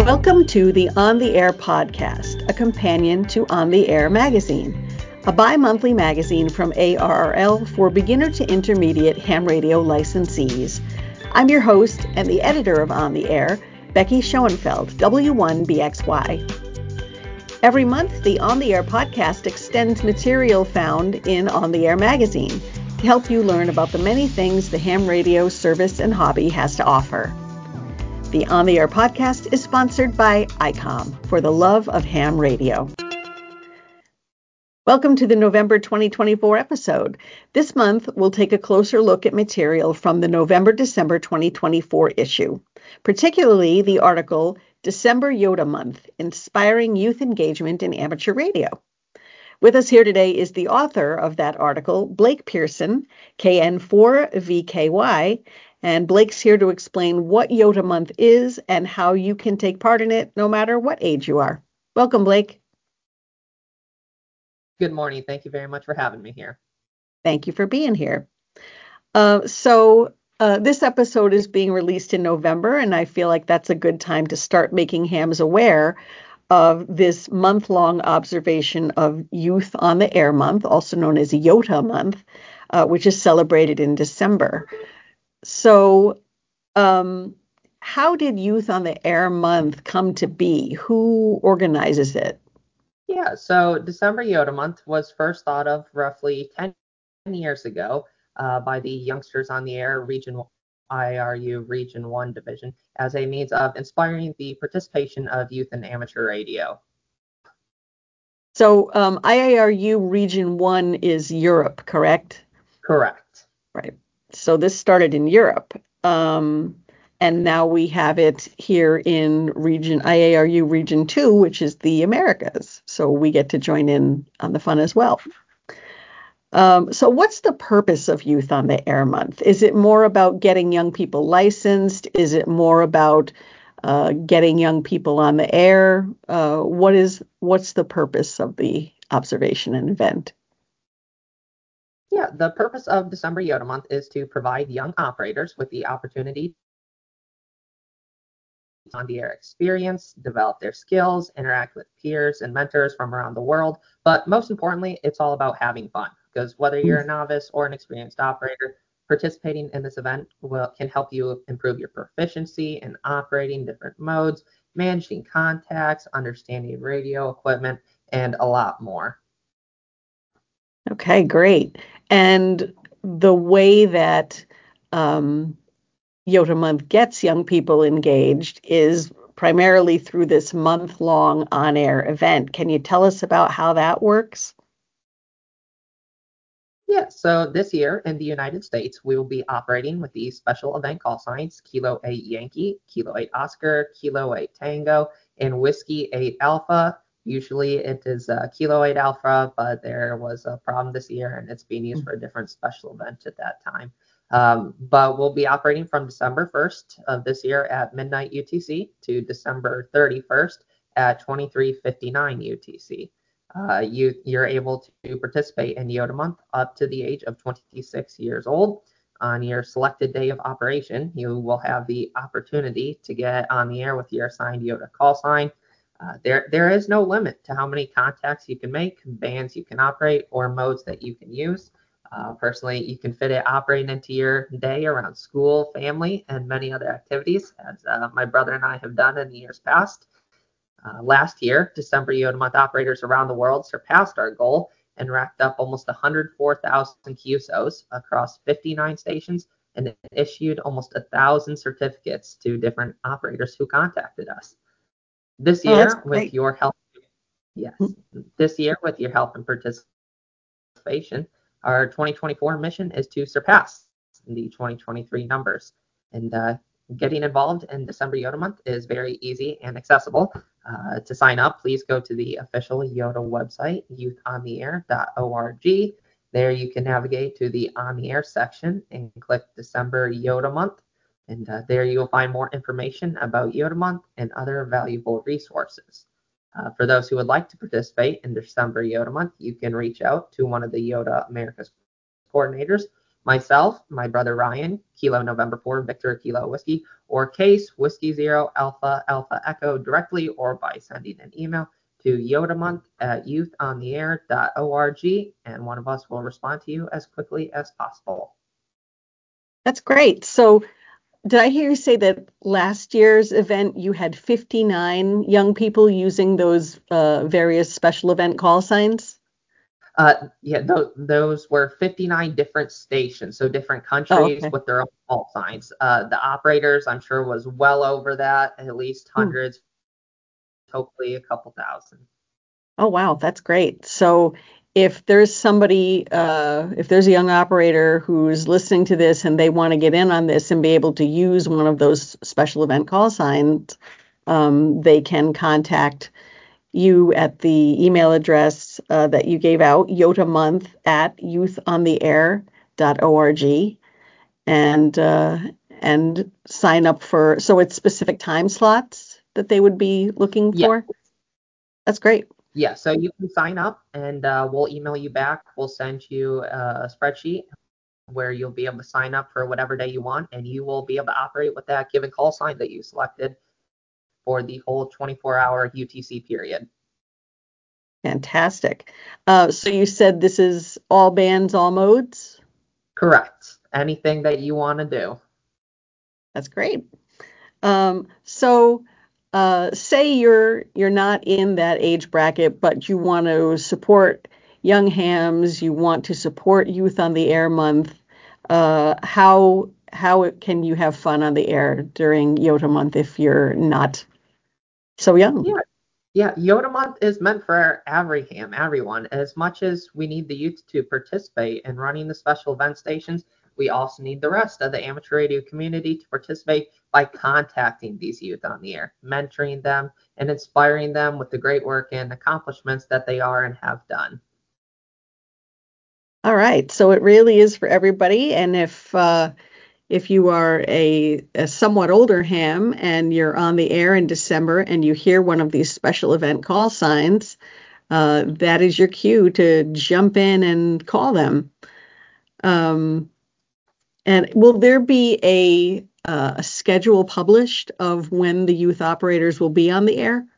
Welcome to the On the Air podcast, a companion to On the Air magazine, a bi-monthly magazine from ARRL for beginner to intermediate ham radio licensees. I'm your host and the editor of On the Air, Becky Schoenfeld, W1BXY. Every month, the On the Air podcast extends material found in On the Air magazine to help you learn about the many things the ham radio service and hobby has to offer. The On the Air podcast is sponsored by ICOM for the love of ham radio. Welcome to the November 2024 episode. This month, we'll take a closer look at material from the November-December 2024 issue, particularly the article, December Yoda Month, Inspiring Youth Engagement in Amateur Radio. With us here today is the author of that article, Blake Pearson, KN4VKY, and Blake's here to explain what Yoda Month is and how you can take part in it no matter what age you are. Welcome, Blake. Good morning. Thank you very much for having me here. Thank you for being here. This episode is being released in November, and I feel like that's a good time to start making hams aware of this month-long observation of Youth on the Air Month, also known as YOTA Month, which is celebrated in December. So how did Youth on the Air Month come to be? Who organizes it? Yeah, so December Yoda Month was first thought of roughly 10 years ago by the Youngsters on the Air IRU Region 1 division as a means of inspiring the participation of youth in amateur radio. So IARU Region 1 is Europe, correct? Correct. Right. So this started in Europe, and now we have it here in IARU Region 2, which is the Americas. So we get to join in on the fun as well. So what's the purpose of Youth on the Air Month? Is it more about getting young people licensed? Is it more about getting young people on the air? What's the purpose of the observation and event? Yeah, the purpose of December Yoda Month is to provide young operators with the opportunity on the air experience, develop their skills, interact with peers and mentors from around the world. But most importantly, it's all about having fun, because whether you're a novice or an experienced operator, participating in this event can help you improve your proficiency in operating different modes, managing contacts, understanding radio equipment, and a lot more. Okay, great. And the way that Yoda Month gets young people engaged is primarily through this month-long on-air event. Can you tell us about how that works? Yeah, so this year in the United States, we will be operating with the special event call signs Kilo 8 Yankee, Kilo 8 Oscar, Kilo 8 Tango, and Whiskey 8 Alpha. Usually it is Kilo 8 Alpha, but there was a problem this year and it's being used for a different special event at that time. But we'll be operating from December 1st of this year at midnight UTC to December 31st at 23:59 UTC. You're able to participate in Yoda Month up to the age of 26 years old. On your selected day of operation, you will have the opportunity to get on the air with your assigned Yoda call sign. There is no limit to how many contacts you can make, bands you can operate, or modes that you can use. Personally, you can fit it operating into your day around school, family, and many other activities, as my brother and I have done in the years past. Last year, December Yoda Month operators around the world surpassed our goal and racked up almost 104,000 QSOs across 59 stations and issued almost 1,000 certificates to different operators who contacted us. This year, with your help, this year with your help and participation, our 2024 mission is to surpass the 2023 numbers. And getting involved in December Yoda Month is very easy and accessible. To sign up, please go to the official Yoda website, youthontheair.org. There you can navigate to the On the Air section and click December Yoda Month. And there you will find more information about Yoda Month and other valuable resources. For those who would like to participate in December Yoda Month, you can reach out to one of the Yoda Americas coordinators myself, my brother Ryan, Kilo November 4, Victor Kilo Whiskey, or Case, Whiskey Zero, Alpha, Alpha Echo, directly or by sending an email to yodamonth@youthontheair.org, and one of us will respond to you as quickly as possible. That's great. So did I hear you say that last year's event you had 59 young people using those various special event call signs? Yeah, those were 59 different stations, so different Oh, countries okay. with their own call signs. The operators, I'm sure, was well over that, at least hundreds, hopefully a couple thousand. Oh, wow, that's great. So if there's somebody, if there's a young operator who's listening to this and they want to get in on this and be able to use one of those special event call signs, they can contact you at the email address that you gave out, yotamonth@youthontheair.org, and sign up for. So it's specific time slots that they would be looking Yeah, for. That's great. yeah. So you can sign up, and we'll email you back. We'll send you a spreadsheet where you'll be able to sign up for whatever day you want, and you will be able to operate with that given call sign that you selected for the whole 24-hour UTC period. Fantastic. So you said this is all bands, all modes? Correct. Anything that you want to do. That's great. So say you're not in that age bracket, but you want to support young hams, you want to support Youth on the Air Month. How can you have fun on the air during YOTA Month if you're not so young? Yeah, yeah. Yoda Month is meant for everyone. As much as we need the youth to participate in running the special event stations, we also need the rest of the amateur radio community to participate by contacting these youth on the air, mentoring them, and inspiring them with the great work and accomplishments that they are and have done. All right, so it really is for everybody, and if you are a somewhat older ham and you're on the air in December and you hear one of these special event call signs, that is your cue to jump in and call them. And will there be a schedule published of when the youth operators will be on the air?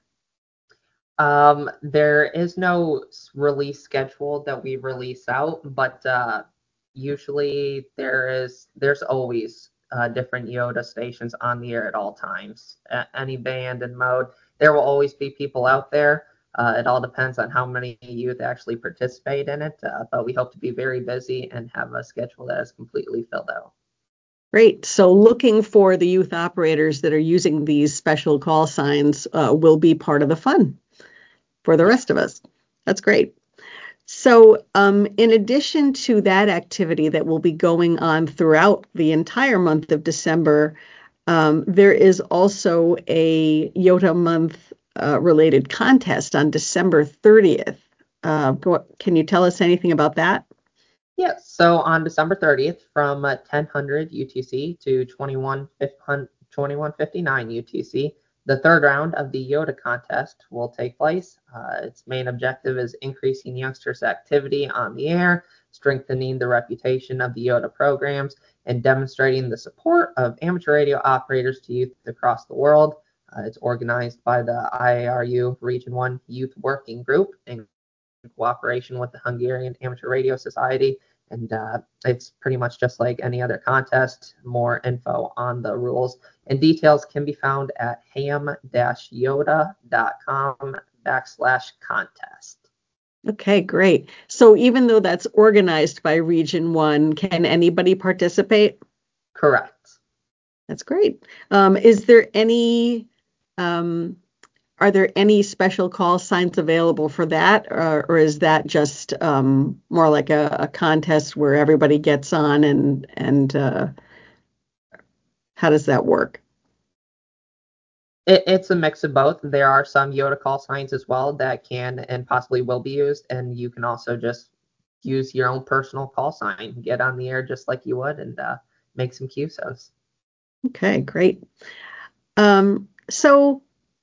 There is no release schedule that we release out, but usually there's always different Yoda stations on the air at all times. Any band and mode, there will always be people out there. It all depends on how many youth actually participate in it, but we hope to be very busy and have a schedule that is completely filled out. Great. So looking for the youth operators that are using these special call signs will be part of the fun for the rest of us. That's great. So, in addition to that activity that will be going on throughout the entire month of December, there is also a YOTA month related contest on December 30th. Can you tell us anything about that? Yeah, so on December 30th from 1000 UTC to 2159 UTC, the third round of the YOTA contest will take place. Its main objective is increasing youngsters' activity on the air, strengthening the reputation of the YOTA programs, and demonstrating the support of amateur radio operators to youth across the world. It's organized by the IARU Region 1 Youth Working Group in cooperation with the Hungarian Amateur Radio Society. And it's pretty much just like any other contest. More info on the rules and details can be found at ham-yoda.com/contest. Okay, great. So even though that's organized by Region 1, can anybody participate? Correct. That's great. Is there any Are there any special call signs available for that, or is that just more like a contest where everybody gets on and how does that work? It's a mix of both. There are some YOTA call signs as well that can and possibly will be used, and you can also just use your own personal call sign, get on the air just like you would, and make some QSOs. Okay, great. So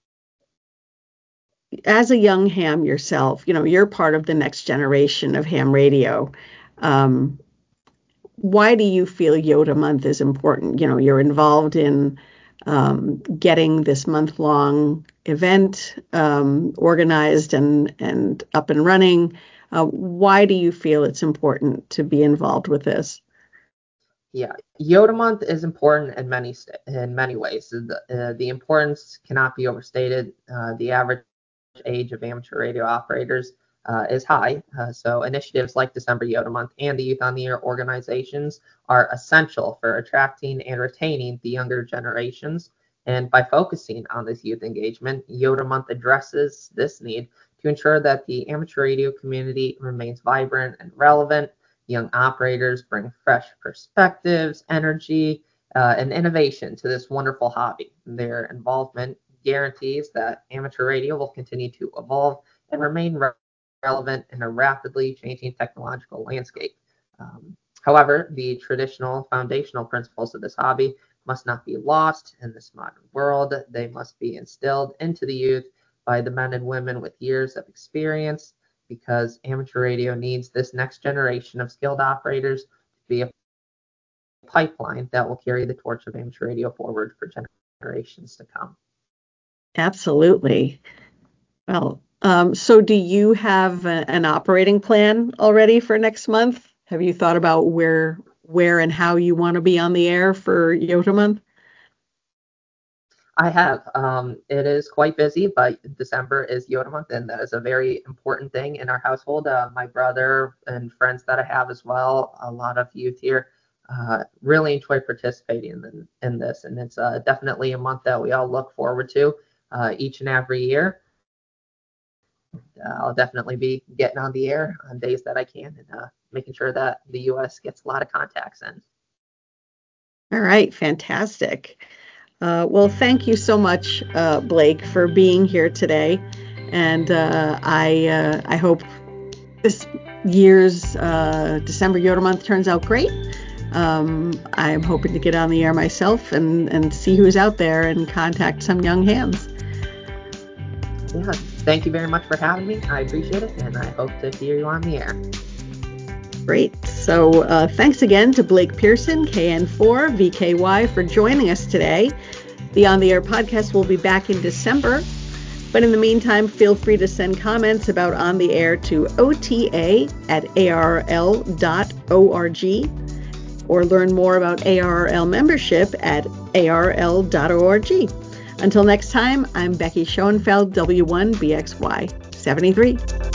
as a young ham yourself, you're part of the next generation of ham radio. Um, why do you feel Yoda Month is important? You know, you're involved in getting this month-long event organized and up and running. Why do you feel it's important to be involved with this? Yeah, Yoda Month is important in many ways. The importance cannot be overstated. The average age of amateur radio operators is high, so initiatives like December Yoda Month and the Youth on the Air organizations are essential for attracting and retaining the younger generations. And by focusing on this youth engagement, Yoda Month addresses this need to ensure that the amateur radio community remains vibrant and relevant. Young operators bring fresh perspectives, energy, and innovation to this wonderful hobby. Their involvement guarantees that amateur radio will continue to evolve and remain relevant in a rapidly changing technological landscape. However, the traditional foundational principles of this hobby must not be lost in this modern world. They must be instilled into the youth by the men and women with years of experience, because amateur radio needs this next generation of skilled operators to be a pipeline that will carry the torch of amateur radio forward for generations to come. Absolutely. Well, so do you have an operating plan already for next month? Have you thought about where and how you want to be on the air for Yoda Month? I have. It is quite busy, but December is Yoda Month, and that is a very important thing in our household. My brother and friends that I have as well, a lot of youth here, really enjoy participating in this, and it's definitely a month that we all look forward to each and every year. I'll definitely be getting on the air on days that I can and making sure that the U.S. gets a lot of contacts in. All right, fantastic. Well, thank you so much, Blake, for being here today. And I hope this year's December Yoda Month turns out great. I'm hoping to get on the air myself and see who's out there and contact some young hands. Yeah, thank you very much for having me. I appreciate it, and I hope to hear you on the air. Great. So thanks again to Blake Pearson, KN4 VKY, for joining us today. The On the Air podcast will be back in December. But in the meantime, feel free to send comments about On the Air to ota@arrl.org or learn more about ARRL membership at arrl.org. Until next time, I'm Becky Schoenfeld, W1BXY 73.